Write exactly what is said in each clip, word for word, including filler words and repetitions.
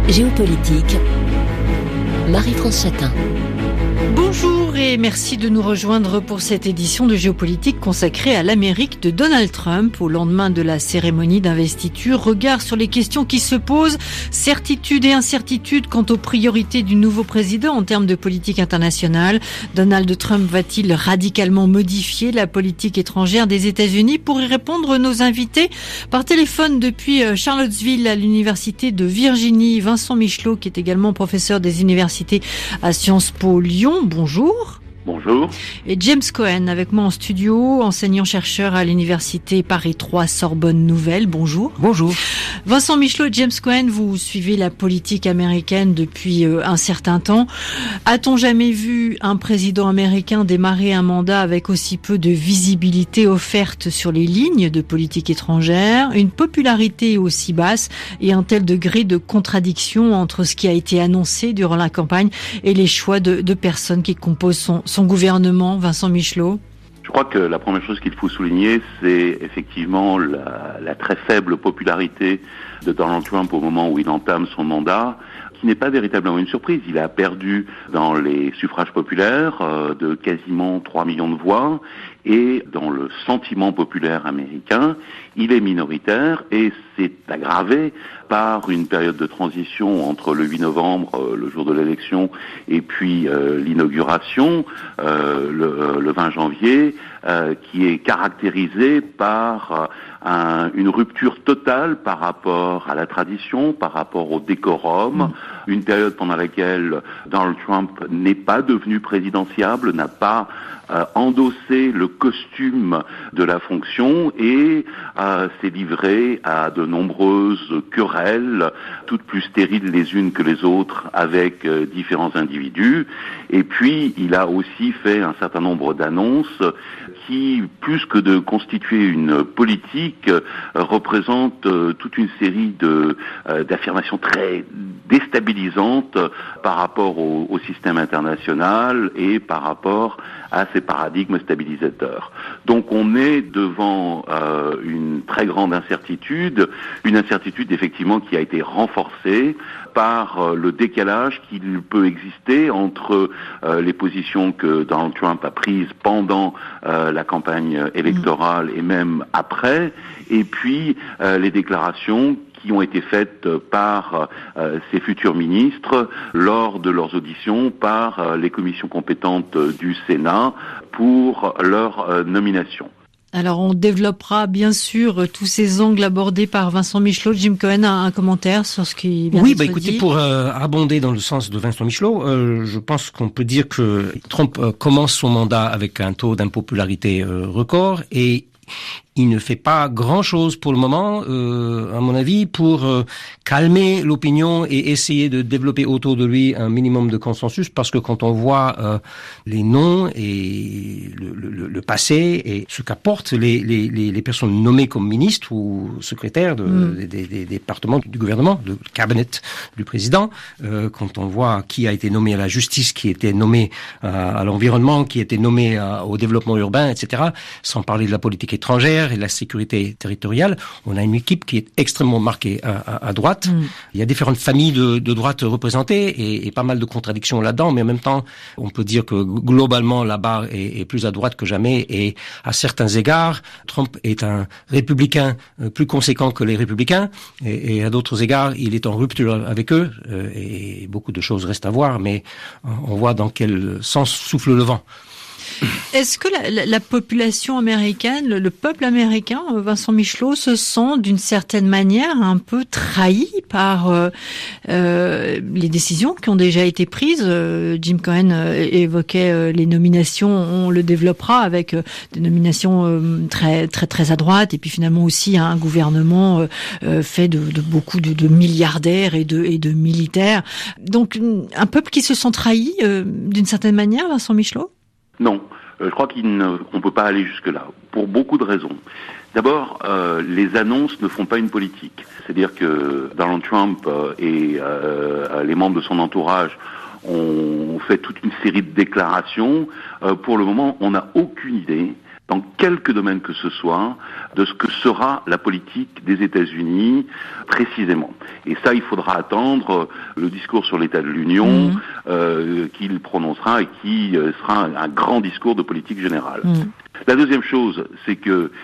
Géopolitique, Marie-France Chatin. Bonjour et merci de nous rejoindre pour cette édition de Géopolitique consacrée à l'Amérique de Donald Trump. Au lendemain de la cérémonie d'investiture, regard sur les questions qui se posent, certitude et incertitude quant aux priorités du nouveau président en termes de politique internationale. Donald Trump va-t-il radicalement modifier la politique étrangère des États-Unis? Pour y répondre, nos invités par téléphone depuis Charlottesville à l'université de Virginie, Vincent Michelot, qui est également professeur des universités à Sciences Po Lyon. Bonjour. Bonjour. Et James Cohen avec moi en studio, enseignant-chercheur à l'université Paris trois Sorbonne Nouvelle. Bonjour. Bonjour. Vincent Michelot et James Cohen, vous suivez la politique américaine depuis un certain temps. A-t-on jamais vu un président américain démarrer un mandat avec aussi peu de visibilité offerte sur les lignes de politique étrangère, une popularité aussi basse et un tel degré de contradiction entre ce qui a été annoncé durant la campagne et les choix de, de personnes qui composent son son gouvernement, Vincent Michelot? Je crois que la première chose qu'il faut souligner, c'est effectivement la, la très faible popularité de Donald Trump au moment où il entame son mandat, qui n'est pas véritablement une surprise. Il a perdu dans les suffrages populaires euh, de quasiment trois millions de voix, et dans le sentiment populaire américain, il est minoritaire et c'est aggravé par une période de transition entre le huit novembre, euh, le jour de l'élection, et puis euh, l'inauguration, euh, le, le vingt janvier, euh, qui est caractérisée par euh, un, une rupture totale par rapport à la tradition, par rapport au décorum, mmh. une période pendant laquelle Donald Trump n'est pas devenu présidentiable, n'a pas euh, endossé le costume de la fonction et euh, s'est livré à de nombreuses querelles, toutes plus stériles les unes que les autres, avec euh, différents individus. Et puis, il a aussi fait un certain nombre d'annonces qui, plus que de constituer une politique, euh, représentent euh, toute une série de euh, d'affirmations très déstabilisantes par rapport au, au système international et par rapport à ces paradigmes stabilisateurs. Donc on est devant euh, une très grande incertitude, une incertitude effectivement qui a été renforcée par euh, le décalage qu'il peut exister entre euh, les positions que Donald Trump a prises pendant euh, la campagne électorale et même après, et puis euh, les déclarations qui ont été faites par euh, ces futurs ministres lors de leurs auditions par euh, les commissions compétentes du Sénat pour leur euh, nomination. Alors on développera bien sûr tous ces angles abordés par Vincent Michelot. Jim Cohen a un commentaire sur ce qui vient oui, d'être bah écoutez, dit. pour euh, abonder dans le sens de Vincent Michelot, euh, je pense qu'on peut dire que Trump euh, commence son mandat avec un taux d'impopularité euh, record et il ne fait pas grand-chose pour le moment, euh, à mon avis, pour euh, calmer l'opinion et essayer de développer autour de lui un minimum de consensus, parce que quand on voit euh, les noms et le, le, le passé et ce qu'apportent les, les, les personnes nommées comme ministres ou secrétaires de, mm. des, des, des départements du gouvernement, du cabinet du président, euh, quand on voit qui a été nommé à la justice, qui a été nommé euh, à l'environnement, qui a été nommé euh, au développement urbain, et cetera, sans parler de la politique étrangère et la sécurité territoriale, on a une équipe qui est extrêmement marquée à, à, à droite. Mm. Il y a différentes familles de, de droite représentées et, et pas mal de contradictions là-dedans, mais en même temps, on peut dire que globalement, la barre est, est plus à droite que jamais et à certains égards, Trump est un républicain plus conséquent que les républicains et, et à d'autres égards, il est en rupture avec eux et beaucoup de choses restent à voir, mais on voit dans quel sens souffle le vent. Est-ce que la, la, la population américaine, le, le peuple américain, Vincent Michelot, se sent d'une certaine manière un peu trahi par euh, euh, les décisions qui ont déjà été prises? euh, Jim Cohen euh, évoquait euh, les nominations, on le développera avec euh, des nominations euh, très très très à droite et puis finalement aussi un gouvernement euh, euh, fait de, de beaucoup de, de milliardaires et de et de militaires. Donc un peuple qui se sent trahi euh, d'une certaine manière, Vincent Michelot? Non, euh, je crois qu'on ne peut pas aller jusque-là, pour beaucoup de raisons. D'abord, euh, les annonces ne font pas une politique. C'est-à-dire que Donald Trump euh, et euh, les membres de son entourage ont fait toute une série de déclarations. Euh, pour le moment, on n'a aucune idée dans quelque domaine que ce soit, de ce que sera la politique des États-Unis précisément. Et ça, il faudra attendre le discours sur l'état de l'Union mmh. euh, qu'il prononcera et qui euh, sera un, un grand discours de politique générale. Mmh. La deuxième chose, c'est que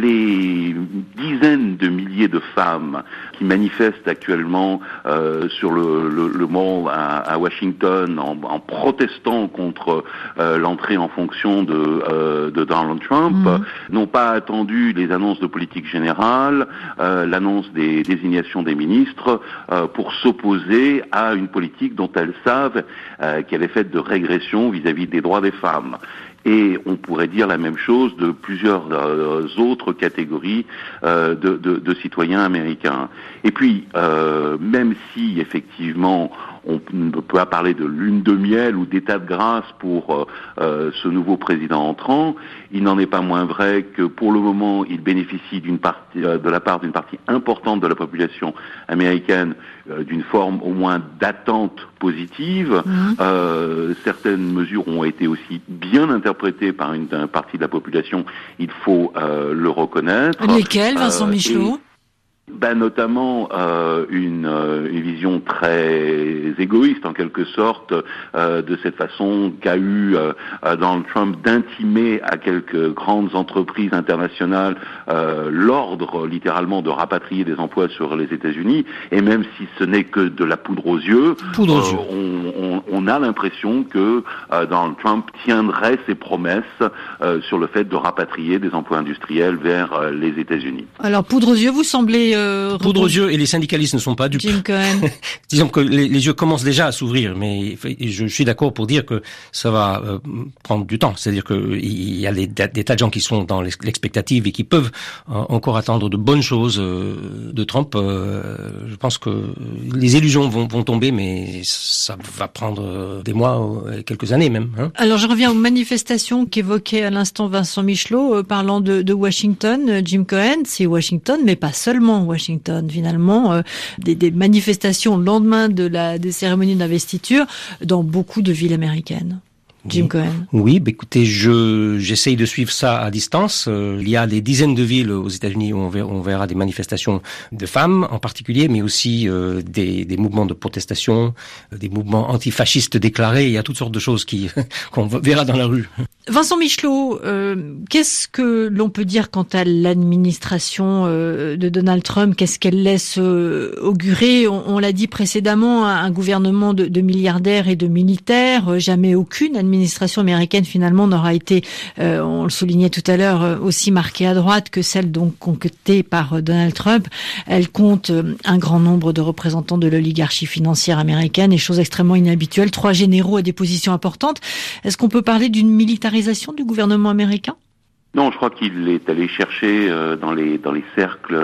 les dizaines de milliers de femmes qui manifestent actuellement euh, sur le, le, le mall à, à Washington en, en protestant contre euh, l'entrée en fonction de, euh, de Donald Trump mmh. n'ont pas attendu les annonces de politique générale, euh, l'annonce des désignations des ministres euh, pour s'opposer à une politique dont elles savent euh, qu'elle est faite de régression vis-à-vis des droits des femmes. Et on pourrait dire la même chose de plusieurs euh, autres catégories euh, de, de, de citoyens américains. Et puis, euh, même si effectivement on ne peut pas parler de lune de miel ou d'état de grâce pour euh, ce nouveau président entrant, il n'en est pas moins vrai que pour le moment, il bénéficie d'une partie, euh, de la part d'une partie importante de la population américaine euh, d'une forme au moins d'attente positive. Mmh. Euh, certaines mesures ont été aussi bien interprétées par une, une partie de la population, il faut euh, le reconnaître. Lesquelles, Vincent euh, Michelot ? Et... Ben notamment euh, une, euh, une vision très égoïste en quelque sorte euh, de cette façon qu'a eu euh, Donald Trump d'intimer à quelques grandes entreprises internationales euh, l'ordre littéralement de rapatrier des emplois sur les États-Unis, et même si ce n'est que de la poudre aux yeux, poudre aux euh, yeux. On, on, on a l'impression que euh, Donald Trump tiendrait ses promesses euh, sur le fait de rapatrier des emplois industriels vers euh, les États-Unis. Alors poudre aux yeux, vous semblez Euh, Poudre aux yeux, et les syndicalistes ne sont pas dupes. Jim Cohen. Disons que les, les yeux commencent déjà à s'ouvrir, mais je suis d'accord pour dire que ça va euh, prendre du temps. C'est-à-dire qu'il y a des, des tas de gens qui sont dans l'expectative et qui peuvent euh, encore attendre de bonnes choses euh, de Trump. Euh, je pense que les illusions vont, vont tomber, mais ça va prendre des mois, euh, quelques années même. Hein. Alors je reviens aux manifestations qu'évoquait à l'instant Vincent Michelot, euh, parlant de, de Washington. Euh, Jim Cohen, c'est Washington, mais pas seulement Washington, finalement, euh, des, des manifestations le lendemain de la des cérémonies d'investiture dans beaucoup de villes américaines. Jim oui. Cohen. Oui, bah écoutez, je j'essaye de suivre ça à distance. Euh, il y a des dizaines de villes aux États-Unis où on verra, on verra des manifestations de femmes en particulier, mais aussi euh, des, des mouvements de protestation, euh, des mouvements antifascistes déclarés. Il y a toutes sortes de choses qui qu'on verra dans la rue. Vincent Michelot, euh, qu'est-ce que l'on peut dire quant à l'administration euh, de Donald Trump ? Qu'est-ce qu'elle laisse euh, augurer ? On, on l'a dit précédemment, un gouvernement de, de milliardaires et de militaires. Jamais aucune administration américaine finalement n'aura été, euh, on le soulignait tout à l'heure, aussi marquée à droite que celle donc concoctée par Donald Trump. Elle compte un grand nombre de représentants de l'oligarchie financière américaine et chose extrêmement inhabituelle, trois généraux à des positions importantes. Est-ce qu'on peut parler d'une militarisation du gouvernement américain ? Non, je crois qu'il est allé chercher euh, dans les dans les cercles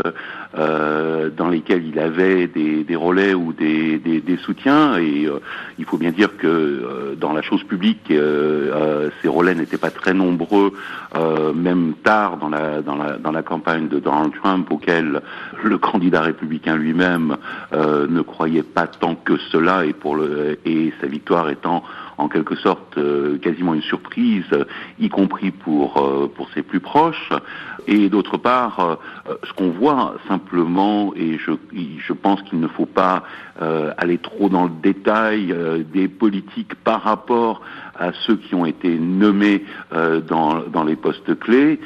euh, dans lesquels il avait des, des relais ou des, des, des soutiens, et euh, il faut bien dire que euh, dans la chose publique, euh, euh, ces relais n'étaient pas très nombreux, euh, même tard dans la dans la dans la campagne de Donald Trump, auquel le candidat républicain lui-même euh, ne croyait pas tant que cela, et pour le et sa victoire étant en quelque sorte euh, quasiment une surprise, y compris pour euh, pour ses plus proches. Et d'autre part, euh, ce qu'on voit simplement, et je je pense qu'il ne faut pas euh, aller trop dans le détail euh, des politiques par rapport à ceux qui ont été nommés euh, dans dans les postes clés,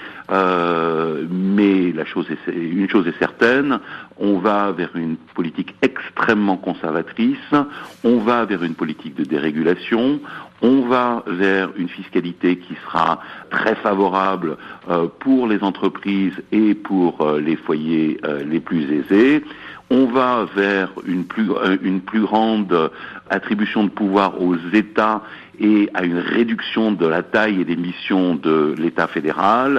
euh, mais la chose est une chose est certaine, on va vers une politique extrêmement conservatrice, on va vers une politique de dérégulation, on va vers une fiscalité qui sera très favorable euh, pour les entreprises et pour euh, les foyers euh, les plus aisés. On va vers une plus euh, une plus grande attribution de pouvoir aux États et à une réduction de la taille et des missions de l'État fédéral.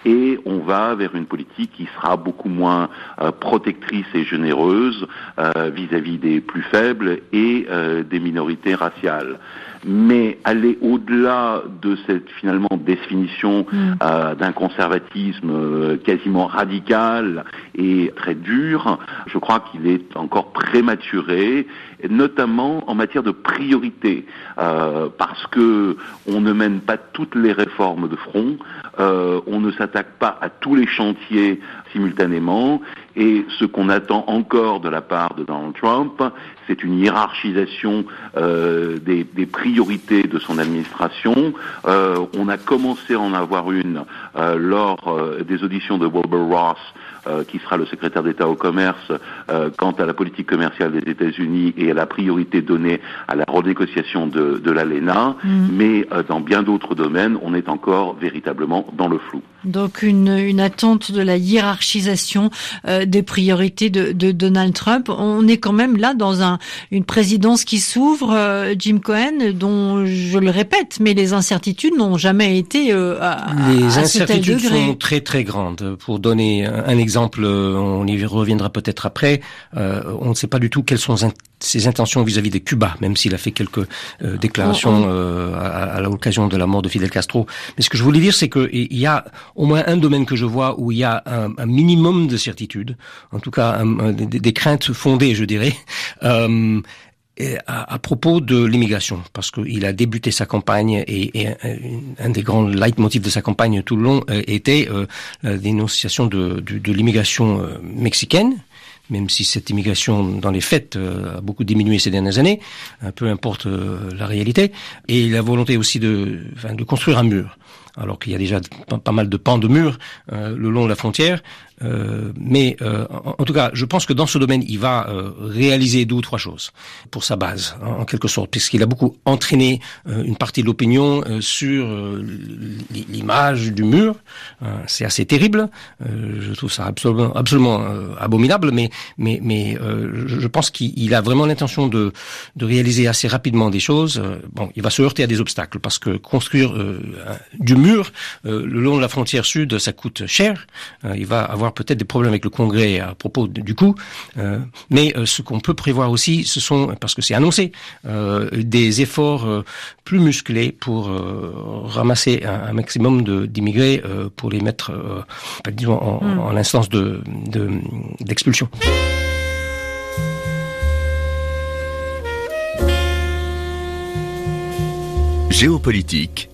et on va vers une politique qui sera beaucoup moins euh, protectrice et généreuse euh, vis-à-vis des plus faibles et euh, des minorités raciales. Mais aller au-delà de cette finalement définition mmh. euh, d'un conservatisme euh, quasiment radical et très dur, je crois qu'il est encore prématuré, notamment en matière de priorité, euh, parce que on ne mène pas toutes les réformes de front, euh, on ne s'attaque pas à tous les chantiers simultanément, et ce qu'on attend encore de la part de Donald Trump, c'est une hiérarchisation euh, des, des priorités de son administration. Euh, on a commencé à en avoir une euh, lors euh, des auditions de Wilbur Ross, euh, qui sera le secrétaire d'État au commerce, euh, quant à la politique commerciale des États-Unis et à la priorité donnée à la renégociation de, de l'ALENA. Mmh. Mais euh, dans bien d'autres domaines, on est encore véritablement dans le flou. Donc une, une attente de la hiérarchisation euh, des priorités de, de Donald Trump. On est quand même là dans un, une présidence qui s'ouvre, euh, Jim Cohen, dont je le répète, mais les incertitudes n'ont jamais été euh, à, les à ce tel degré. Les incertitudes sont très très grandes. Pour donner un exemple, on y reviendra peut-être après, euh, on ne sait pas du tout quelles sont ses intentions vis-à-vis de Cuba, même s'il a fait quelques euh, déclarations euh, à, à l'occasion de la mort de Fidel Castro. Mais ce que je voulais dire, c'est qu'il y a au moins un domaine que je vois où il y a un, un minimum de certitude, en tout cas un, un, des, des craintes fondées, je dirais, euh, à, à propos de l'immigration, parce qu'il a débuté sa campagne et, et un, un des grands leitmotifs de sa campagne tout le long euh, était euh, la dénonciation de, de, de l'immigration euh, mexicaine, même si cette immigration, dans les faits, euh, a beaucoup diminué ces dernières années, euh, peu importe euh, la réalité, et la volonté aussi de, enfin, de construire un mur, alors qu'il y a déjà pas, pas mal de pans de murs euh, le long de la frontière. Euh, mais euh, en, en tout cas, je pense que dans ce domaine, il va euh, réaliser deux ou trois choses pour sa base, en, en quelque sorte, puisqu'il a beaucoup entraîné euh, une partie de l'opinion euh, sur euh, l'image du mur. Euh, c'est assez terrible. Euh, je trouve ça absolument, absolument euh, abominable, mais mais mais euh, je, je pense qu'il a vraiment l'intention de de réaliser assez rapidement des choses. Euh, bon, il va se heurter à des obstacles parce que construire euh, du mur euh, le long de la frontière sud, ça coûte cher. Euh, il va avoir peut-être des problèmes avec le Congrès à propos du coût, euh, mais euh, ce qu'on peut prévoir aussi, ce sont, parce que c'est annoncé, euh, des efforts euh, plus musclés pour euh, ramasser un, un maximum de, d'immigrés euh, pour les mettre, euh, disons, en, mmh. en instance de, de, d'expulsion. Géopolitique.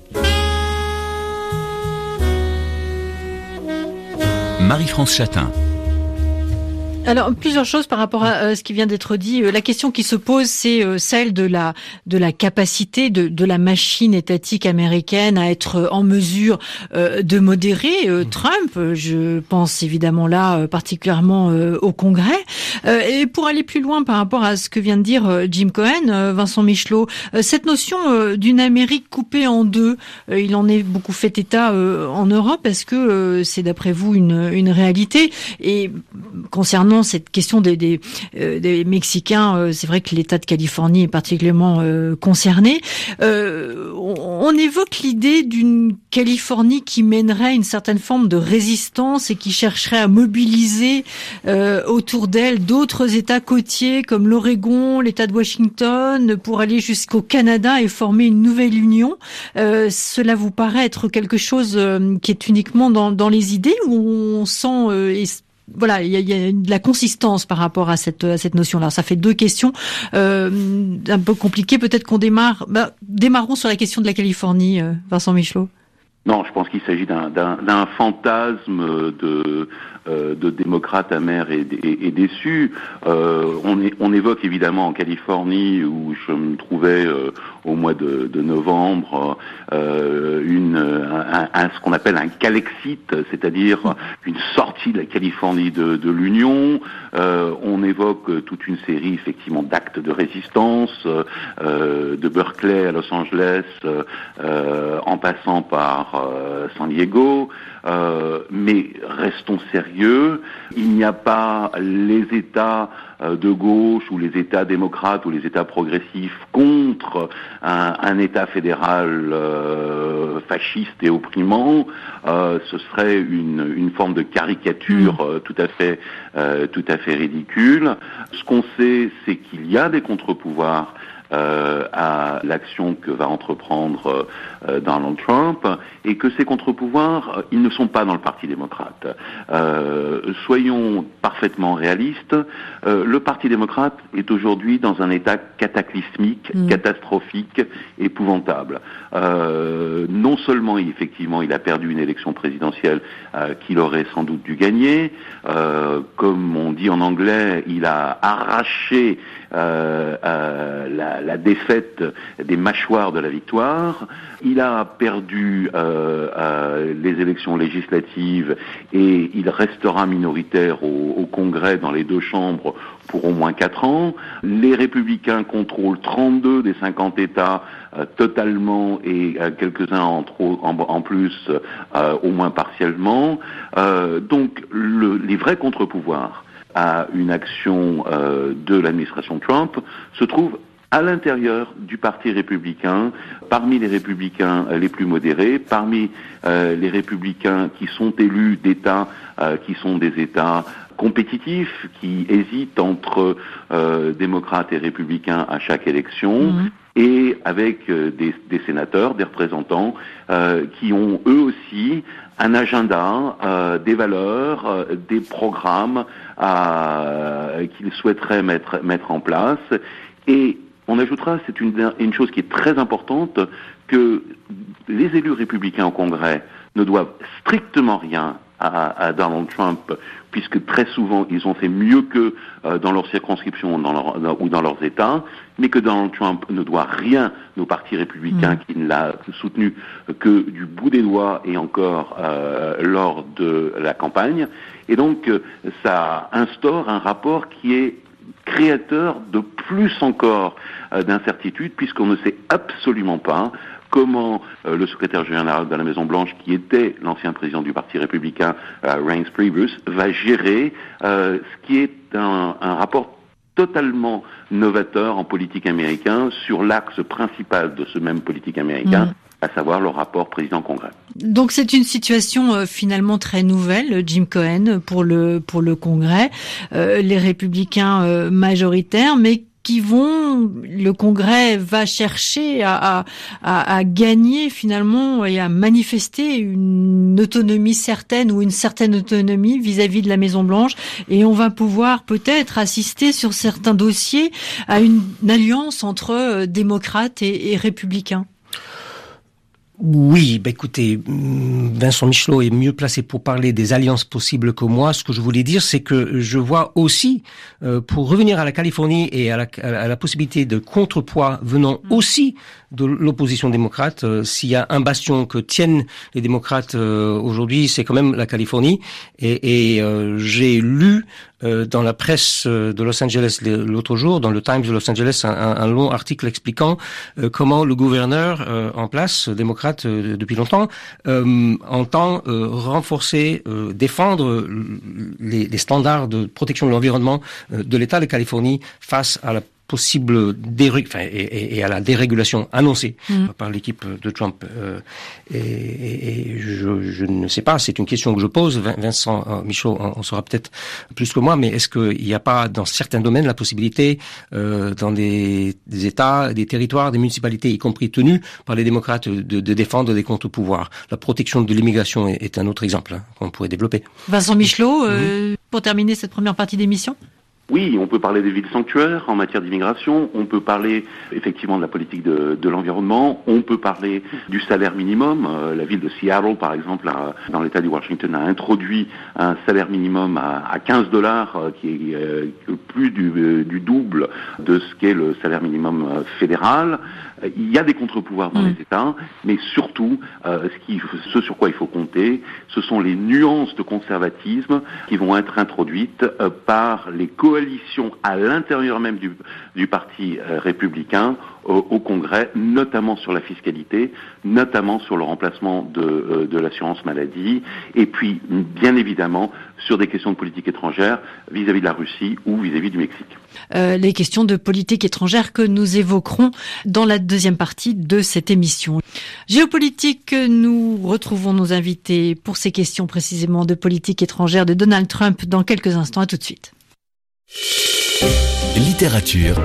Marie-France Chatin. Alors, plusieurs choses par rapport à euh, ce qui vient d'être dit. Euh, la question qui se pose, c'est euh, celle de la de la capacité de, de la machine étatique américaine à être en mesure euh, de modérer euh, Trump. Je pense évidemment là euh, particulièrement euh, au Congrès. Euh, et pour aller plus loin par rapport à ce que vient de dire euh, Jim Cohen, euh, Vincent Michelot, euh, cette notion euh, d'une Amérique coupée en deux, euh, il en est beaucoup fait état euh, en Europe. Est-ce que euh, c'est d'après vous une, une réalité? Et concernant cette question des, des, euh, des Mexicains, euh, c'est vrai que l'État de Californie est particulièrement euh, concerné. Euh, on, on évoque l'idée d'une Californie qui mènerait une certaine forme de résistance et qui chercherait à mobiliser euh, autour d'elle d'autres États côtiers comme l'Oregon, l'État de Washington, pour aller jusqu'au Canada et former une nouvelle union. Euh, cela vous paraît être quelque chose euh, qui est uniquement dans, dans les idées, ou on sent euh, et voilà, il y a, y a de la consistance par rapport à cette à cette notion-là. Ça fait deux questions euh, un peu compliquées. Peut-être qu'on démarre. Bah, démarrons sur la question de la Californie, euh, Vincent Michelot. Non, je pense qu'il s'agit d'un, d'un, d'un fantasme de, euh, de démocrates amers et, et, et déçus. Euh, on, est, on évoque évidemment en Californie, où je me trouvais euh, au mois de, de novembre, euh, une, un, un, ce qu'on appelle un Calexit, c'est-à-dire une sortie de la Californie de, de l'Union. Euh, on évoque toute une série effectivement d'actes de résistance, euh, de Berkeley à Los Angeles, euh, en passant par Euh, San Diego, euh, mais restons sérieux, il n'y a pas les États euh, de gauche ou les États démocrates ou les États progressifs contre un, un État fédéral euh, fasciste et opprimant, euh, ce serait une, une forme de caricature euh, tout à fait, euh, tout à fait ridicule. Ce qu'on sait, c'est qu'il y a des contre-pouvoirs Euh, à l'action que va entreprendre euh, Donald Trump, et que ces contre-pouvoirs, euh, ils ne sont pas dans le Parti démocrate. Euh, soyons parfaitement réalistes, euh, le Parti démocrate est aujourd'hui dans un état cataclysmique, mmh. catastrophique, épouvantable. Euh, non seulement, effectivement, il a perdu une élection présidentielle euh, qu'il aurait sans doute dû gagner, euh, comme on dit en anglais, il a arraché euh, euh, la la défaite des mâchoires de la victoire. Il a perdu euh, euh, les élections législatives et il restera minoritaire au, au Congrès dans les deux chambres pour au moins quatre ans. Les républicains contrôlent trente-deux des cinquante États euh, totalement et euh, quelques-uns en, trop, en, en plus euh, au moins partiellement. Euh, donc le, les vrais contre-pouvoirs à une action euh, de l'administration Trump se trouvent à l'intérieur du Parti républicain, parmi les républicains les plus modérés, parmi euh, les républicains qui sont élus d'États, euh, qui sont des États compétitifs, qui hésitent entre euh, démocrates et républicains à chaque élection, mmh. et avec euh, des, des sénateurs, des représentants, euh, qui ont eux aussi un agenda, euh, des valeurs, euh, des programmes euh, qu'ils souhaiteraient mettre, mettre en place. Et on ajoutera, c'est une, une chose qui est très importante, que les élus républicains au Congrès ne doivent strictement rien à, à Donald Trump, puisque très souvent ils ont fait mieux qu'eux euh, dans leurs circonscriptions dans leur, dans, ou dans leurs États, mais que Donald Trump ne doit rien au Parti républicain mmh. qui ne l'a soutenu que du bout des doigts et encore euh, lors de la campagne. Et donc euh, ça instaure un rapport qui est créateur de plus encore euh, d'incertitude, puisqu'on ne sait absolument pas comment euh, le secrétaire général de la Maison-Blanche, qui était l'ancien président du Parti républicain, euh, Reince Priebus, va gérer euh, ce qui est un, un rapport totalement novateur en politique américaine sur l'axe principal de ce même politique américain, mmh. à savoir le rapport président-congrès. Donc c'est une situation euh, finalement très nouvelle, Jim Cohen, pour le pour le Congrès, euh, les républicains euh, majoritaires, mais qui vont, le Congrès va chercher à, à, à gagner finalement et à manifester une autonomie certaine ou une certaine autonomie vis-à-vis de la Maison-Blanche, et on va pouvoir peut-être assister sur certains dossiers à une, une alliance entre démocrates et, et républicains. Oui, bah écoutez, Vincent Michelot est mieux placé pour parler des alliances possibles que moi. Ce que je voulais dire, c'est que je vois aussi, euh, pour revenir à la Californie et à la, à la possibilité de contrepoids venant mmh. aussi de l'opposition démocrate, euh, s'il y a un bastion que tiennent les démocrates euh, aujourd'hui, c'est quand même la Californie. Et, et euh, j'ai lu euh, dans la presse de Los Angeles l'autre jour, dans le Times de Los Angeles, un, un long article expliquant euh, comment le gouverneur euh, en place, démocrate euh, depuis longtemps, euh, entend euh, renforcer, euh, défendre les, les standards de protection de l'environnement euh, de l'État de Californie face à la possible dérég... enfin, et, et à la dérégulation annoncée mmh. par l'équipe de Trump. Euh, et, et je, je ne sais pas, c'est une question que je pose. Vincent euh, Michaud en, en saura peut-être plus que moi, mais est-ce qu'il n'y a pas dans certains domaines la possibilité, euh, dans des, des États, des territoires, des municipalités, y compris tenus par les démocrates, de, de défendre des contre-pouvoirs? La protection de l'immigration est, est un autre exemple hein, qu'on pourrait développer. Vincent Michelot, euh, mmh. pour terminer cette première partie d'émission. Oui, on peut parler des villes sanctuaires en matière d'immigration, on peut parler effectivement de la politique de, de l'environnement, on peut parler du salaire minimum. Euh, la ville de Seattle, par exemple, a, dans l'État du Washington, a introduit un salaire minimum à, à quinze dollars, euh, qui est euh, plus du, euh, du double de ce qu'est le salaire minimum euh, fédéral. Il y a des contre-pouvoirs dans mmh. les États, mais surtout, euh, ce, qui, ce sur quoi il faut compter, ce sont les nuances de conservatisme qui vont être introduites euh, par les coalitions à l'intérieur même du, du Parti euh, républicain au, au Congrès, notamment sur la fiscalité, notamment sur le remplacement de, euh, de l'assurance maladie, et puis, bien évidemment, sur des questions de politique étrangère vis-à-vis de la Russie ou vis-à-vis du Mexique. Euh, les questions de politique étrangère que nous évoquerons dans la deuxième partie de cette émission. Géopolitique, nous retrouvons nos invités pour ces questions précisément de politique étrangère de Donald Trump dans quelques instants. À tout de suite. Littérature.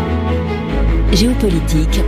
Géopolitique.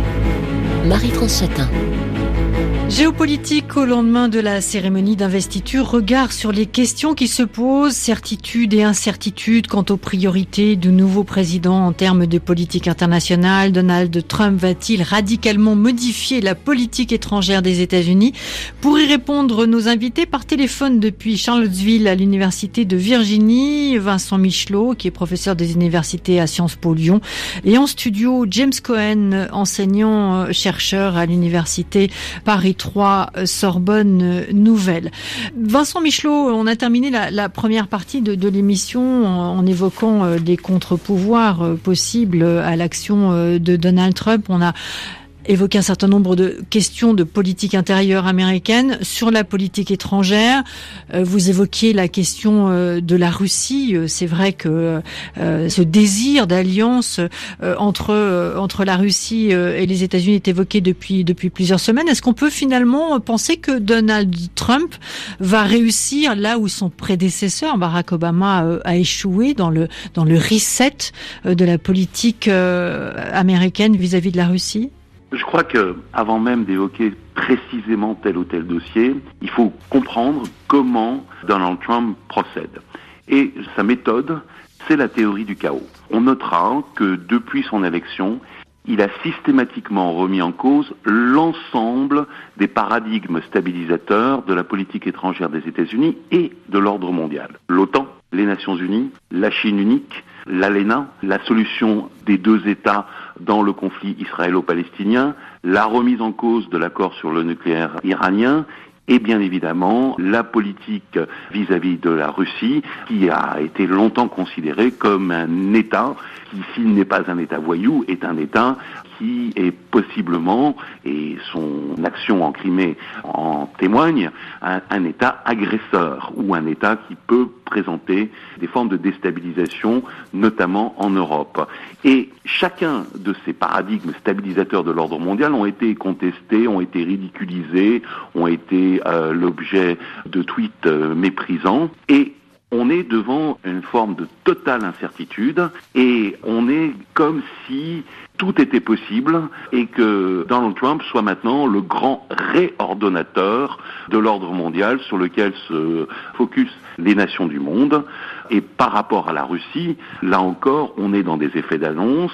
Marie-France Chatin. Géopolitique au lendemain de la cérémonie d'investiture, regard sur les questions qui se posent, certitudes et incertitudes quant aux priorités du nouveau président en termes de politique internationale. Donald Trump va-t-il radicalement modifier la politique étrangère des États-Unis? Pour y répondre, nos invités par téléphone depuis Charlottesville à l'université de Virginie, Vincent Michelot, qui est professeur des universités à Sciences Po Lyon, et en studio, James Cohen, enseignant-chercheur à l'université Paris trois Sorbonne Nouvelle. Vincent Michelot, on a terminé la, la première partie de, de l'émission en, en évoquant euh, des contre-pouvoirs euh, possibles à l'action euh, de Donald Trump. On a évoqué un certain nombre de questions de politique intérieure américaine. Sur la politique étrangère, euh, vous évoquiez la question euh, de la Russie. Euh, c'est vrai que euh, ce désir d'alliance euh, entre euh, entre la Russie euh, et les États-Unis est évoqué depuis depuis plusieurs semaines. Est-ce qu'on peut finalement penser que Donald Trump va réussir là où son prédécesseur Barack Obama euh, a échoué dans le dans le reset euh, de la politique euh, américaine vis-à-vis de la Russie? Je crois que, avant même d'évoquer précisément tel ou tel dossier, il faut comprendre comment Donald Trump procède. Et sa méthode, c'est la théorie du chaos. On notera que depuis son élection, il a systématiquement remis en cause l'ensemble des paradigmes stabilisateurs de la politique étrangère des États-Unis et de l'ordre mondial. L'OTAN, les Nations Unies, la Chine unique, l'ALENA, la solution des deux États dans le conflit israélo-palestinien, la remise en cause de l'accord sur le nucléaire iranien et bien évidemment la politique vis-à-vis de la Russie qui a été longtemps considérée comme un État qui, s'il n'est pas un État voyou, est un État qui est possiblement, et son action en Crimée en témoigne, un, un État agresseur ou un État qui peut présenter des formes de déstabilisation, notamment en Europe. Et chacun de ces paradigmes stabilisateurs de l'ordre mondial ont été contestés, ont été ridiculisés, ont été euh, l'objet de tweets euh, méprisants. Et on est devant une forme de totale incertitude et on est comme si tout était possible et que Donald Trump soit maintenant le grand réordonnateur de l'ordre mondial sur lequel se focus les nations du monde. Et par rapport à la Russie, là encore, on est dans des effets d'annonce,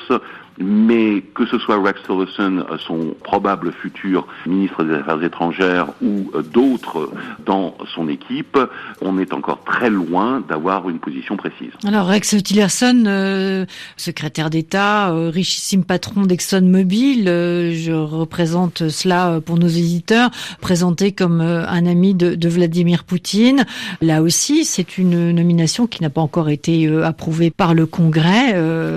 mais que ce soit Rex Tillerson, son probable futur ministre des Affaires étrangères, ou d'autres dans son équipe, on est encore très loin d'avoir une position précise. Alors Rex Tillerson, euh, secrétaire d'État, euh, richissime patron d'ExxonMobil, euh, je représente cela pour nos éditeurs, présenté comme euh, un ami de, de Vladimir Poutine. Là aussi, c'est une nomination qui n'a pas encore été euh, approuvée par le Congrès,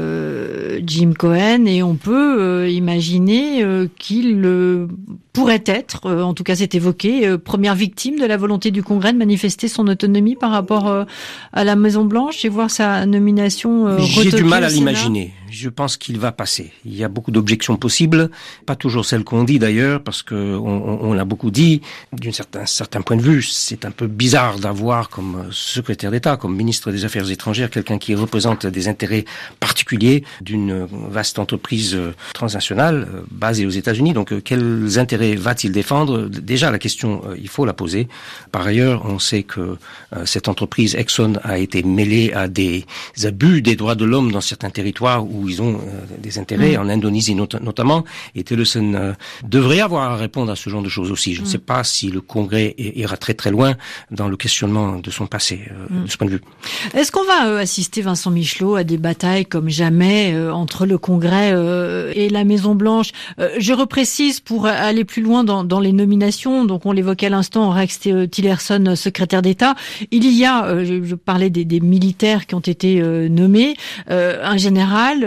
euh, Jim Cohen. Et on peut euh, imaginer euh, qu'il euh, pourrait être, euh, en tout cas c'est évoqué, euh, première victime de la volonté du Congrès de manifester son autonomie par rapport euh, à la Maison-Blanche et voir sa nomination euh, retoquée. J'ai du mal à l'imaginer. Je pense qu'il va passer. Il y a beaucoup d'objections possibles, pas toujours celles qu'on dit d'ailleurs, parce que on, on l'a beaucoup dit. D'un certain, certain point de vue, c'est un peu bizarre d'avoir comme secrétaire d'État, comme ministre des Affaires étrangères, quelqu'un qui représente des intérêts particuliers d'une vaste entreprise transnationale basée aux États-Unis. Donc, quels intérêts va-t-il défendre? Déjà, la question, il faut la poser. Par ailleurs, on sait que cette entreprise Exxon a été mêlée à des abus des droits de l'homme dans certains territoires où où ils ont euh, des intérêts, mmh. en Indonésie not- notamment, et Tillerson euh, devrait avoir à répondre à ce genre de choses aussi. Je mmh. ne sais pas si le Congrès ira très très loin dans le questionnement de son passé, euh, mmh. de ce point de vue. Est-ce qu'on va euh, assister, Vincent Michelot, à des batailles comme jamais euh, entre le Congrès euh, et la Maison-Blanche? euh, Je reprécise pour aller plus loin dans, dans les nominations, donc on l'évoquait à l'instant, Rex Tillerson, secrétaire d'État. Il y a, euh, je, je parlais des, des militaires qui ont été euh, nommés, euh, un général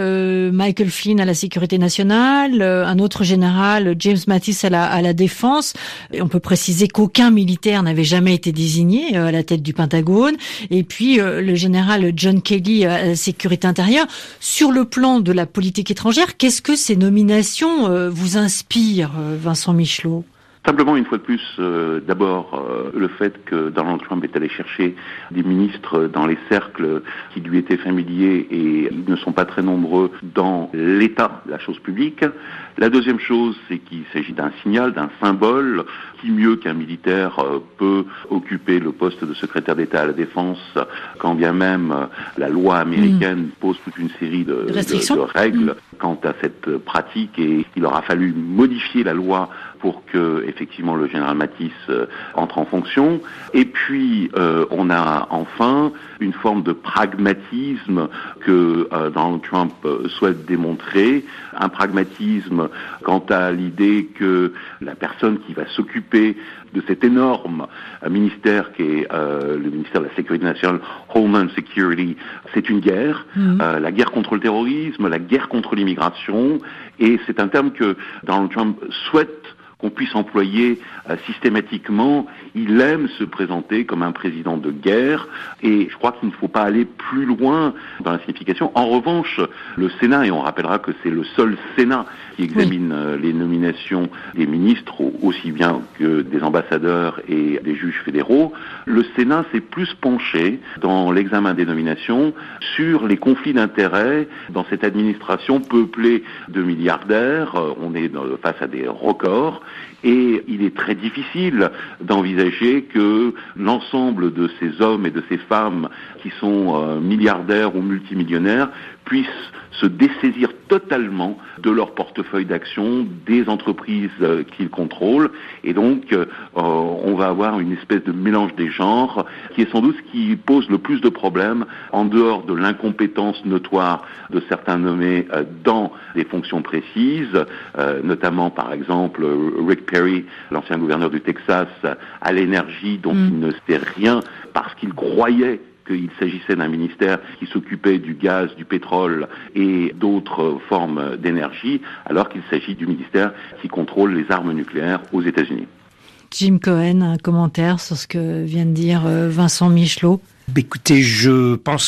euh, Michael Flynn à la sécurité nationale, euh, un autre général, James Mattis à la, à la défense. Et on peut préciser qu'aucun militaire n'avait jamais été désigné euh, à la tête du Pentagone. Et puis euh, le général John Kelly à la sécurité intérieure. Sur le plan de la politique étrangère, qu'est-ce que ces nominations euh, vous inspirent, euh, Vincent Michelot ? Simplement, une fois de plus, euh, d'abord, euh, le fait que Donald Trump est allé chercher des ministres dans les cercles qui lui étaient familiers et ils ne sont pas très nombreux dans l'État, la chose publique. La deuxième chose, c'est qu'il s'agit d'un signal, d'un symbole. Qui mieux qu'un militaire euh, peut occuper le poste de secrétaire d'État à la Défense, quand bien même euh, la loi américaine mmh. pose toute une série de, de, de, de règles mmh. quant à cette pratique, et il aura fallu modifier la loi pour que, effectivement, le général Mattis euh, entre en fonction. Et puis, euh, on a enfin une forme de pragmatisme que euh, Donald Trump euh, souhaite démontrer, un pragmatisme quant à l'idée que la personne qui va s'occuper de cet énorme euh, ministère qui est euh, le ministère de la Sécurité nationale, Homeland Security, c'est une guerre, mmh. euh, la guerre contre le terrorisme, la guerre contre l'immigration, et c'est un terme que Donald Trump souhaite qu'on puisse employer euh, systématiquement. Il aime se présenter comme un président de guerre, et je crois qu'il ne faut pas aller plus loin dans la signification. En revanche, le Sénat, et on rappellera que c'est le seul Sénat qui examine oui. euh, les nominations des ministres, aussi bien que des ambassadeurs et des juges fédéraux, le Sénat s'est plus penché dans l'examen des nominations sur les conflits d'intérêts dans cette administration peuplée de milliardaires. Euh, on est dans, face à des records. Et il est très difficile d'envisager que l'ensemble de ces hommes et de ces femmes qui sont euh, milliardaires ou multimillionnaires puissent se dessaisir totalement de leur portefeuille d'action, des entreprises euh, qu'ils contrôlent. Et donc, euh, on va avoir une espèce de mélange des genres qui est sans doute ce qui pose le plus de problèmes, en dehors de l'incompétence notoire de certains nommés euh, dans des fonctions précises, euh, notamment par exemple Rick Perry, l'ancien gouverneur du Texas, à l'énergie dont mmh. il ne sait rien parce qu'il croyait qu'il s'agissait d'un ministère qui s'occupait du gaz, du pétrole et d'autres formes d'énergie, alors qu'il s'agit du ministère qui contrôle les armes nucléaires aux États-Unis. Jim Cohen, un commentaire sur ce que vient de dire Vincent Michelot. Écoutez, je pense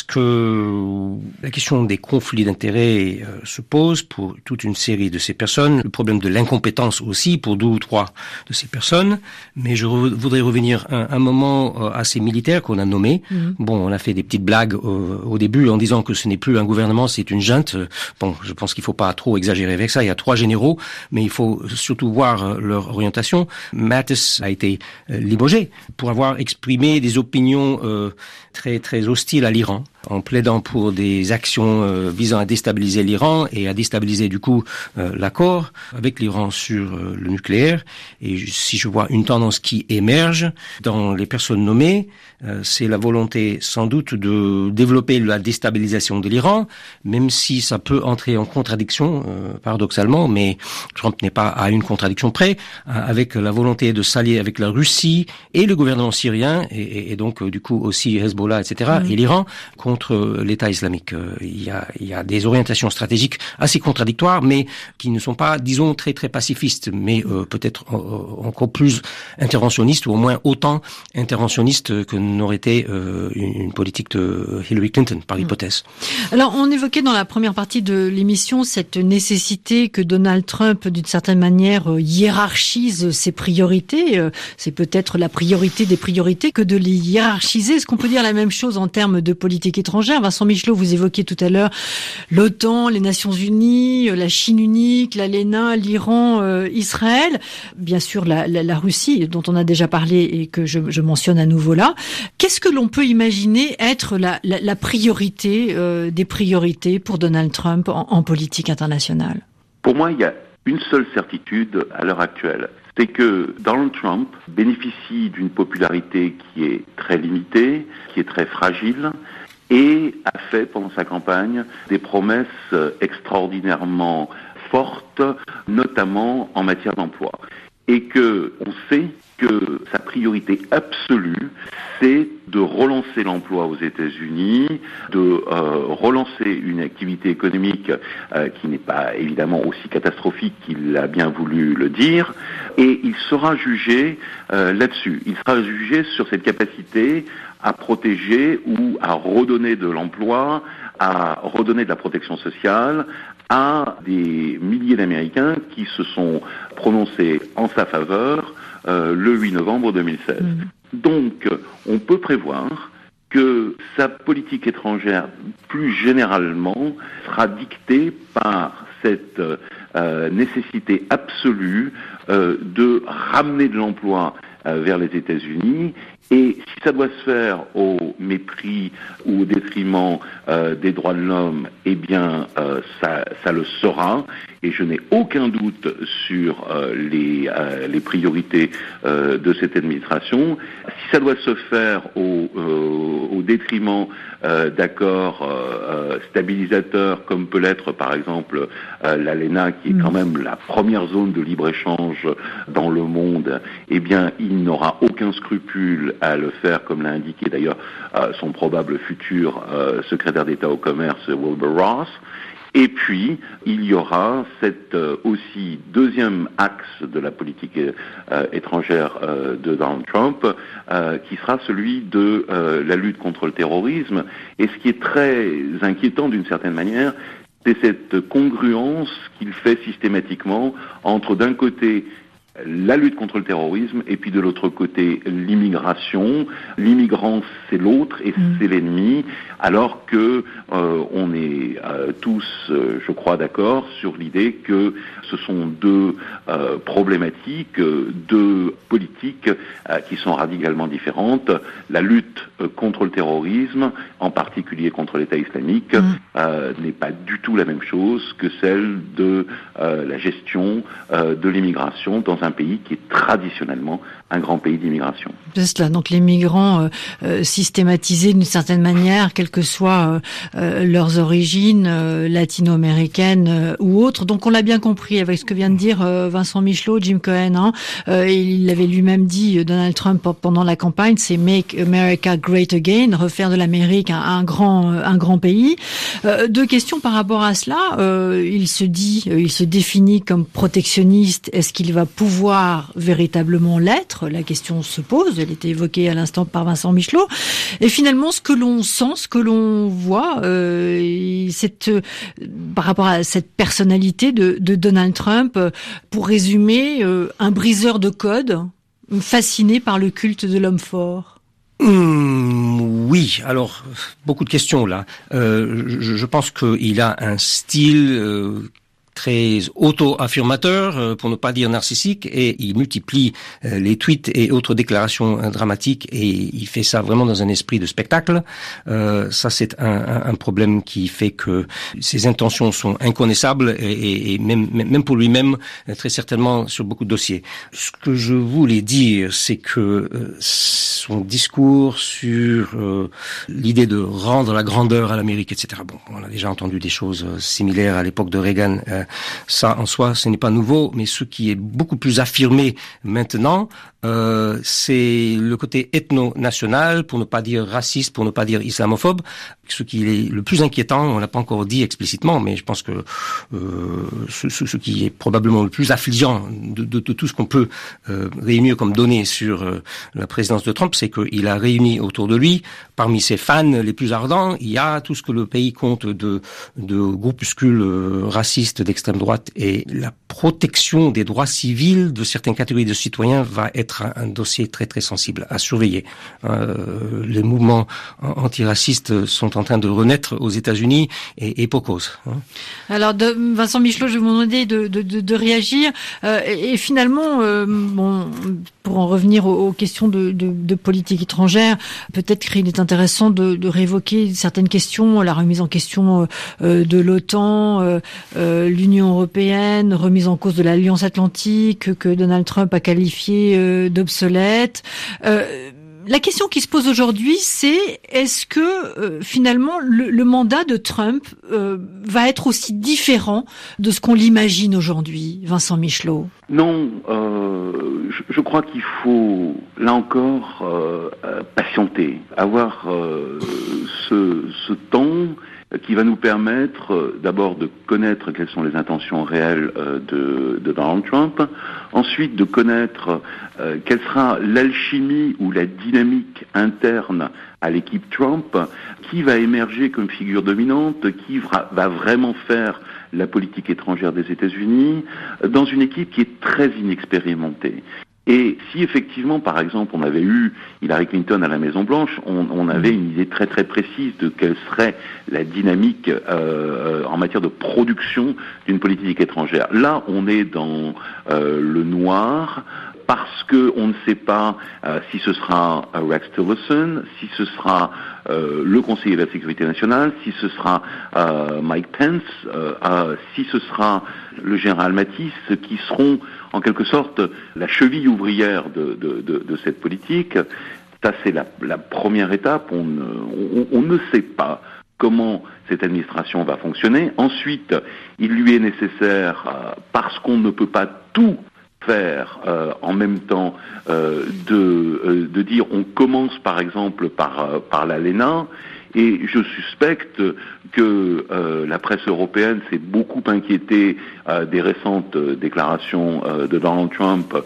que la question des conflits d'intérêts euh, se pose pour toute une série de ces personnes. Le problème de l'incompétence aussi pour deux ou trois de ces personnes. Mais je re- voudrais revenir un, un moment euh, à ces militaires qu'on a nommés. Mmh. Bon, on a fait des petites blagues euh, au début en disant que ce n'est plus un gouvernement, c'est une junte. Bon, je pense qu'il faut pas trop exagérer avec ça. Il y a trois généraux, mais il faut surtout voir euh, leur orientation. Mattis a été euh, limogé pour avoir exprimé des opinions euh, très très hostile à l'Iran, en plaidant pour des actions euh, visant à déstabiliser l'Iran et à déstabiliser du coup euh, l'accord avec l'Iran sur euh, le nucléaire. Et si je vois une tendance qui émerge dans les personnes nommées, euh, c'est la volonté sans doute de développer la déstabilisation de l'Iran, même si ça peut entrer en contradiction, euh, paradoxalement, mais Trump n'est pas à une contradiction près, euh, avec la volonté de s'allier avec la Russie et le gouvernement syrien, et, et, et donc euh, du coup aussi Hezbollah, et cetera, mmh. et l'Iran, contre l'État islamique. Il y a, il y a des orientations stratégiques assez contradictoires, mais qui ne sont pas, disons, très très pacifistes, mais euh, peut-être euh, encore plus interventionnistes, ou au moins autant interventionnistes que n'aurait été euh, une politique de Hillary Clinton, par hypothèse. Alors, on évoquait dans la première partie de l'émission cette nécessité que Donald Trump, d'une certaine manière, euh, hiérarchise ses priorités. Euh, c'est peut-être la priorité des priorités que de les hiérarchiser. Est-ce qu'on peut dire la même chose en termes de politique étrangère? Vincent Michelot, vous évoquiez tout à l'heure l'OTAN, les Nations Unies, la Chine unique, l'A L E N A, l'Iran, euh, Israël, bien sûr la, la, la Russie, dont on a déjà parlé et que je, je mentionne à nouveau là. Qu'est-ce que l'on peut imaginer être la, la, la priorité euh, des priorités pour Donald Trump en, en politique internationale? Pour moi, il y a une seule certitude à l'heure actuelle. C'est que Donald Trump bénéficie d'une popularité qui est très limitée, qui est très fragile, et a fait pendant sa campagne des promesses extraordinairement fortes, notamment en matière d'emploi. et que on sait que sa priorité absolue, c'est de relancer l'emploi aux États-Unis, de euh, relancer une activité économique euh, qui n'est pas évidemment aussi catastrophique qu'il a bien voulu le dire, et il sera jugé euh, là-dessus. Il sera jugé sur cette capacité à protéger ou à redonner de l'emploi, à redonner de la protection sociale à des milliers d'Américains qui se sont prononcés en sa faveur euh, le huit novembre deux mille seize. Mmh. Donc, on peut prévoir que sa politique étrangère, plus généralement, sera dictée par cette euh, nécessité absolue euh, de ramener de l'emploi euh, vers les États-Unis. Et si ça doit se faire au mépris ou au détriment euh, des droits de l'homme, eh bien, euh, ça, ça le sera. Et je n'ai aucun doute sur euh, les, euh, les priorités euh, de cette administration. Si ça doit se faire au, euh, au détriment euh, d'accords euh, stabilisateurs, comme peut l'être par exemple euh, l'ALENA, qui est quand même la première zone de libre-échange dans le monde, eh bien, il n'aura aucun scrupule à le faire, comme l'a indiqué d'ailleurs euh, son probable futur euh, secrétaire d'État au commerce, Wilbur Ross. Et puis, il y aura cette euh, aussi deuxième axe de la politique euh, étrangère euh, de Donald Trump, euh, qui sera celui de euh, la lutte contre le terrorisme. Et ce qui est très inquiétant d'une certaine manière, c'est cette congruence qu'il fait systématiquement entre d'un côté la lutte contre le terrorisme et puis de l'autre côté l'immigration. L'immigrant, c'est l'autre et mmh. c'est l'ennemi, alors que euh, on est euh, tous, euh, je crois, d'accord sur l'idée que ce sont deux euh, problématiques, deux politiques euh, qui sont radicalement différentes. La lutte euh, contre le terrorisme, en particulier contre l'État islamique, mmh. euh, n'est pas du tout la même chose que celle de euh, la gestion euh, de l'immigration dans un un pays qui est traditionnellement un grand pays d'immigration. C'est cela. Donc les migrants euh, euh, systématisés d'une certaine manière, quelles que soient euh, euh, leurs origines euh, latino-américaines euh, ou autres. Donc on l'a bien compris avec ce que vient de dire euh, Vincent Michelot, Jim Cohen. Hein, euh, il l'avait lui-même dit, Donald Trump, pendant la campagne, c'est Make America Great Again, refaire de l'Amérique un, un grand un grand pays. Euh, deux questions par rapport à cela. Euh, il se dit, euh, il se définit comme protectionniste. Est-ce qu'il va pouvoir véritablement l'être? La question se pose. Elle était évoquée à l'instant par Vincent Michelot. Et finalement, ce que l'on sent, ce que l'on voit, euh, cette, euh, par rapport à cette personnalité de, de Donald Trump, euh, pour résumer, euh, un briseur de code, fasciné par le culte de l'homme fort. Mmh, oui, alors beaucoup de questions là. Euh, je, je pense qu'il a un style euh, très auto-affirmateur, euh, pour ne pas dire narcissique, et il multiplie euh, les tweets et autres déclarations euh, dramatiques, et il fait ça vraiment dans un esprit de spectacle. Euh, ça, c'est un, un, un problème qui fait que ses intentions sont inconnaissables, et, et, et même, même pour lui-même, très certainement sur beaucoup de dossiers. Ce que je voulais dire, c'est que euh, son discours sur euh, l'idée de rendre la grandeur à l'Amérique, et cetera. Bon, on a déjà entendu des choses similaires à l'époque de Reagan. Euh, ça, en soi, ce n'est pas nouveau, mais ce qui est beaucoup plus affirmé maintenant, euh, c'est le côté ethno-national, pour ne pas dire raciste, pour ne pas dire islamophobe. Ce qui est le plus inquiétant, on l'a pas encore dit explicitement, mais je pense que euh, ce, ce, ce qui est probablement le plus affligeant de, de, de tout ce qu'on peut euh, réunir comme données sur euh, la présidence de Trump, c'est qu'il a réuni autour de lui, parmi ses fans les plus ardents, il y a tout ce que le pays compte de, de groupuscules euh, racistes d'extrême droite, et la protection des droits civils de certaines catégories de citoyens va être un, un dossier très très sensible à surveiller. Euh, les mouvements antiracistes sont en train de renaître aux États-Unis, et, et pour cause. Hein. Alors, de, Vincent Michelot, je vais vous demander de, de, de, de réagir. Euh, et, et finalement, euh, bon, pour en revenir aux, aux questions de, de, de politique étrangère, peut-être qu'il est intéressant de, de réévoquer certaines questions, la remise en question euh, de l'OTAN, euh, euh, l'Union européenne, remise en cause de l'Alliance Atlantique que Donald Trump a qualifiée euh, d'obsolète. Euh, la question qui se pose aujourd'hui, c'est est-ce que euh, finalement le, le mandat de Trump euh, va être aussi différent de ce qu'on l'imagine aujourd'hui, Vincent Michelot? Non, euh, je, je crois qu'il faut, là encore, euh, euh, patienter, avoir euh, ce, ce temps qui va nous permettre euh, d'abord de connaître quelles sont les intentions réelles euh, de, de Donald Trump, ensuite de connaître euh, quelle sera l'alchimie ou la dynamique interne à l'équipe Trump, qui va émerger comme figure dominante, qui va, va vraiment faire la politique étrangère des États-Unis, dans une équipe qui est très inexpérimentée. Et si effectivement, par exemple, on avait eu Hillary Clinton à la Maison-Blanche, on, on avait une idée très très précise de quelle serait la dynamique euh, en matière de production d'une politique étrangère. Là, on est dans euh, le noir, parce que on ne sait pas euh, si ce sera euh, Rex Tillerson, si ce sera euh, le conseiller de la sécurité nationale, si ce sera euh, Mike Pence, euh, euh, si ce sera le général Mattis, qui seront en quelque sorte la cheville ouvrière de, de, de, de cette politique. Ça, c'est la, la première étape. On ne, on, on ne sait pas comment cette administration va fonctionner. Ensuite, il lui est nécessaire, euh, parce qu'on ne peut pas tout faire euh, en même temps, euh, de, euh, de dire on commence par exemple par, euh, par l'A L E N A, et je suspecte que euh, la presse européenne s'est beaucoup inquiétée euh, des récentes euh, déclarations euh, de Donald Trump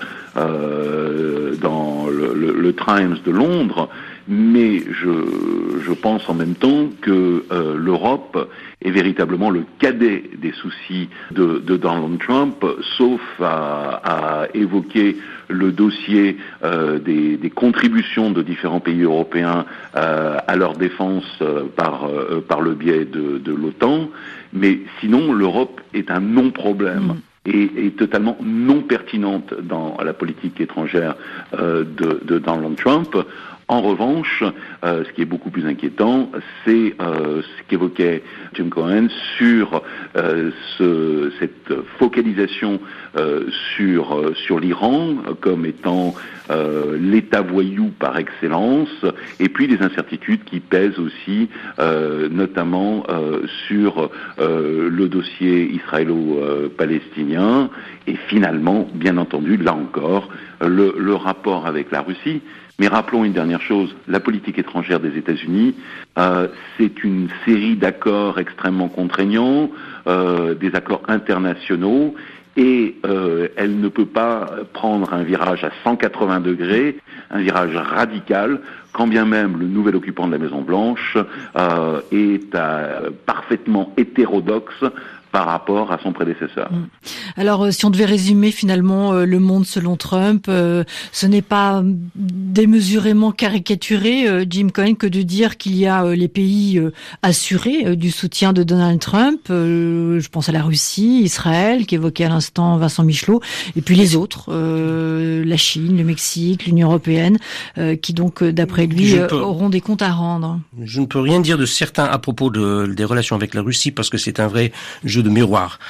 euh, dans le, le, le Times de Londres, mais je, je pense en même temps que euh, l'Europe est véritablement le cadet des soucis de, de Donald Trump, sauf à, à évoquer le dossier euh, des, des contributions de différents pays européens euh, à leur défense euh, par, euh, par le biais de, de l'OTAN. Mais sinon, l'Europe est un non-problème. Mmh. Et est totalement non pertinente dans la politique étrangère euh, de, de Donald Trump. En revanche, euh, ce qui est beaucoup plus inquiétant, c'est euh, ce qu'évoquait Jim Cohen sur euh, ce, cette focalisation euh, sur euh, sur l'Iran comme étant euh, l'État voyou par excellence, et puis les incertitudes qui pèsent aussi, euh, notamment euh, sur euh, le dossier israélo-palestinien, et finalement, bien entendu, là encore, le, le rapport avec la Russie. Mais rappelons une dernière chose, la politique étrangère des États-Unis, euh, c'est une série d'accords extrêmement contraignants, euh, des accords internationaux, et euh, elle ne peut pas prendre un virage à cent quatre-vingts degrés, un virage radical, quand bien même le nouvel occupant de la Maison-Blanche euh, est euh, parfaitement hétérodoxe par rapport à son prédécesseur. Alors, euh, si on devait résumer finalement euh, le monde selon Trump, euh, ce n'est pas démesurément caricaturé, euh, Jim Cohen, que de dire qu'il y a euh, les pays euh, assurés euh, du soutien de Donald Trump. Euh, je pense à la Russie, Israël, qu'évoquait à l'instant Vincent Michelot, et puis les autres, euh, la Chine, le Mexique, l'Union européenne, euh, qui donc, euh, d'après lui, peux, euh, auront des comptes à rendre. Je ne peux rien dire de certain à propos de, des relations avec la Russie, parce que c'est un vrai jeu de miroir.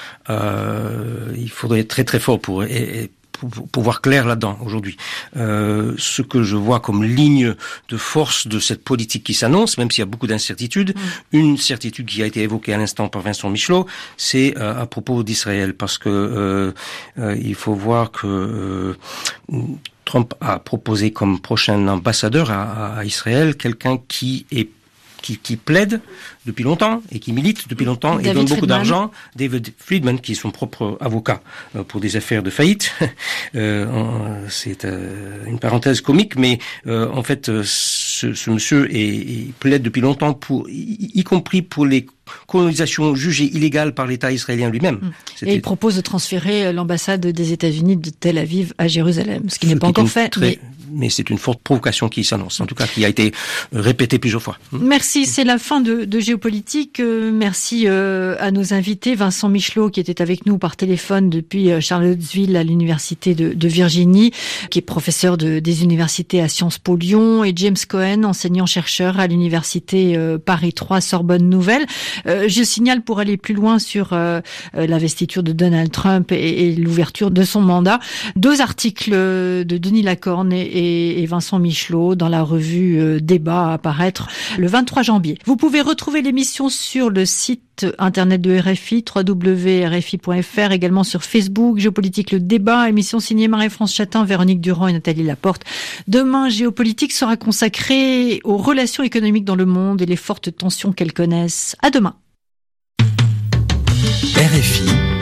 Euh, il faudrait être très très fort pour, et, pour, pour voir clair là-dedans aujourd'hui. Euh, ce que je vois comme ligne de force de cette politique qui s'annonce, même s'il y a beaucoup d'incertitudes, mmh. une certitude qui a été évoquée à l'instant par Vincent Michelot, c'est euh, à propos d'Israël, parce que euh, euh, il faut voir que euh, Trump a proposé comme prochain ambassadeur à, à Israël quelqu'un qui est Qui, qui plaide depuis longtemps et qui milite depuis longtemps David et donne beaucoup Friedman. d'argent. David Friedman, qui est son propre avocat euh, pour des affaires de faillite. euh, c'est euh, une parenthèse comique, mais euh, en fait, euh, ce, ce monsieur est, est, plaide depuis longtemps, pour, y, y compris pour les colonisations jugées illégales par l'État israélien lui-même. C'était... Et il propose de transférer l'ambassade des États-Unis de Tel Aviv à Jérusalem, ce qui ce n'est pas encore fait. Très... Mais... mais c'est une forte provocation qui s'annonce, en tout cas qui a été répétée plusieurs fois. Merci, c'est la fin de, de Géopolitique. Euh, merci euh, à nos invités, Vincent Michelot qui était avec nous par téléphone depuis Charlottesville à l'université de, de Virginie, qui est professeur de, des universités à Sciences Po Lyon, et James Cohen, enseignant-chercheur à l'université euh, Paris trois Sorbonne Nouvelle. Euh, je signale, pour aller plus loin sur euh, l'investiture de Donald Trump et, et l'ouverture de son mandat, deux articles de Denis Lacorne et, et Vincent Michelot dans la revue euh, Débat à apparaître le vingt-trois janvier. Vous pouvez retrouver l'émission sur le site internet de R F I, w w w point r f i point f r, également sur Facebook, Géopolitique le débat, émission signée Marie-France Chatin, Véronique Durand et Nathalie Laporte. Demain, Géopolitique sera consacrée aux relations économiques dans le monde et les fortes tensions qu'elles connaissent. À demain. R F I